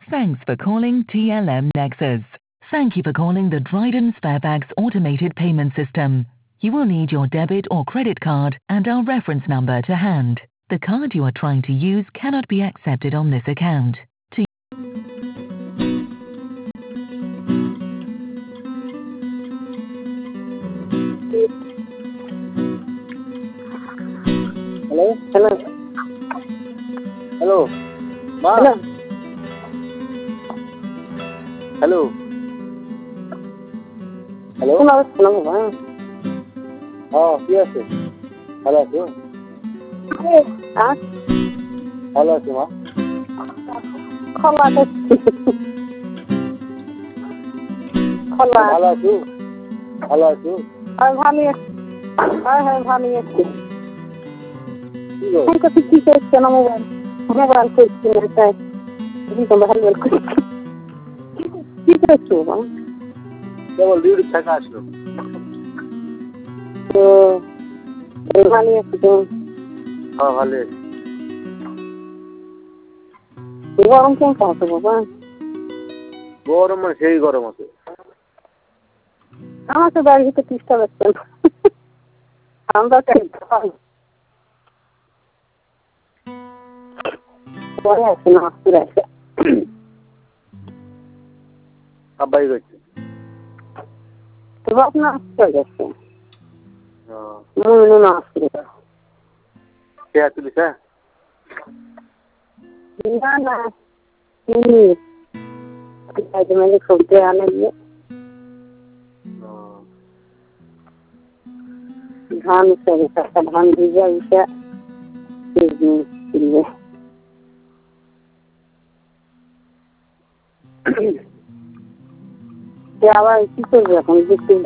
Thanks for calling TLM Nexus. Thank you for calling the Dryden Sparebags automated payment system. You will need your debit or credit card and our reference number to hand. The card you are trying to use cannot be accepted on this account. To Hello? Hello? Hello? Ma? Hello? Hello? Hello? Hello, hello, কি আছে? ভালো আছো? হ্যাঁ? ভালো আছো মা? খোলা দেখছি। খোলা। ভালো আছো? ভালো আছো? ভালো আছি। হ্যাঁ, ভালো আছি। কি গো? আমি তো কি করছি না মোবাইল করছি না তাই। ভালো করছি। কি করছো মা? কেবল ডিউটি থেকে আসলো। তো ভালো আছি তো। হ্যাঁ ভালো আছি। গরম কেমন আছে বাবা? গরম মানে সেই গরম আছে। আমার তো বাড়ির ভিতরে 30টা বাচ্চা। আমরা তাই পরে আছে না পুরো আছে। আব্বাই করছে। তো আপনা চলে যাচ্ছে। হ্যাঁ। মনে না আসছে। কে তুলিস হ্যাঁ? না मैंने खोलते आने लिए धान से धान दीजिए उसे क्या आवाज किस